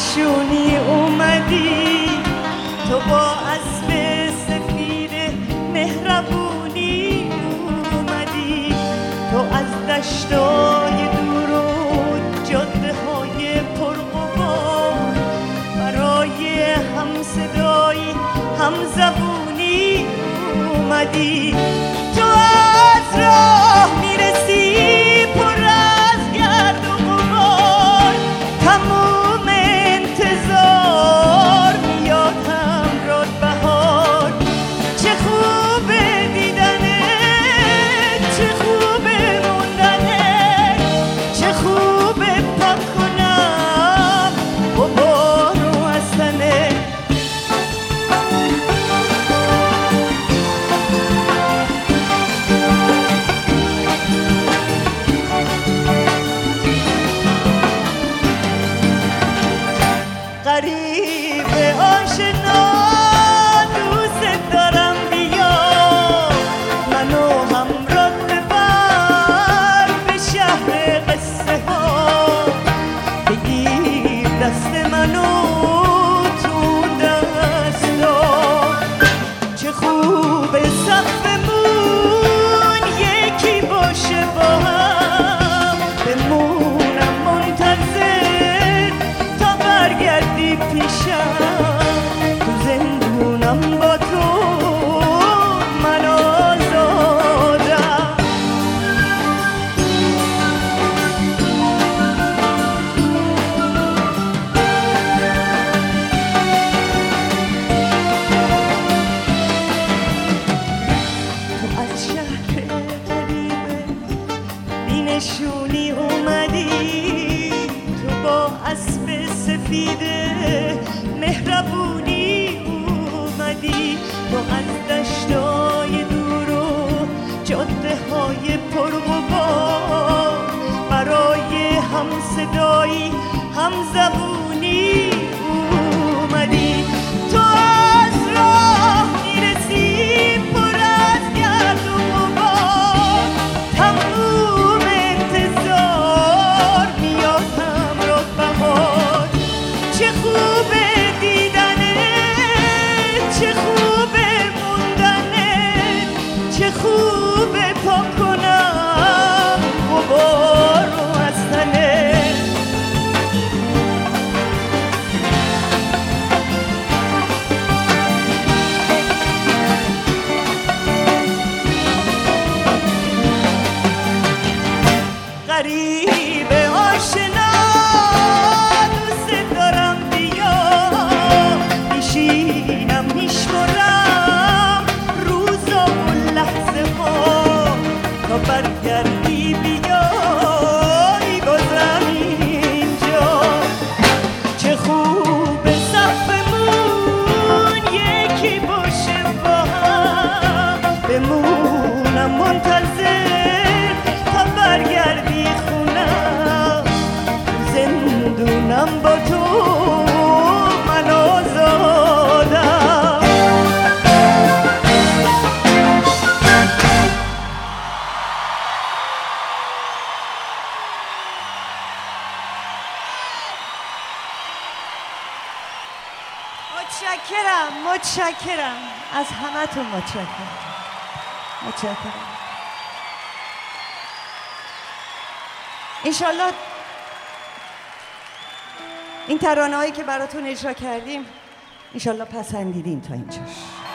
نشونی اومدی، تو با اسب سفید مهربونی اومدی، تو از دشتای دور و جاده های پرغبار برای همصدایی همزبونی اومدی، تو از راه میرسی پر از گرد و غبار، تموم انتظار میاد همراه بهار، چه خوبه دیدنه، چه خوبه موندنه، چه خوبه پاک کنم غبار رو از تنه. غریب آشنا دوست دارم، بیا منو همراه ببر به شهر قصه ها، بگیر دست منو تو دستا، چه خوب صفمون یکی باشه با هم، بمونم منتظر تا برگردی پیشم، تو زندونم با تو من آزادم. تو از شهر غریبه بینشونی اومدی، تو با اسب سفید مهربونی اومدی، تو از دشتای دور و جاده های پرغبار برای همصدایی همزبونی اومدی، تو از راه میرسی پر از گرد و غبار، تموم انتظار میاد همراه بهار، چه خوبه دیدنه، چه خوبه موندنه، چه خوبه پاک کنم غبار رو از تنه. غریب آشنا دوست دارم، بیا میشینم میشمرم روزا و لحظه ها تا برگردی بیای بازم اینجا، چه خوب صفمون یکی باشه با هم، بمونم منتظر تا برگردی خونم، زندونم با تو من آزادم. متشکرم از همتون، متشکرم. انشالله این ترانه هایی که براتون اجرا کردیم انشالله پسندیدین تا اینجاش.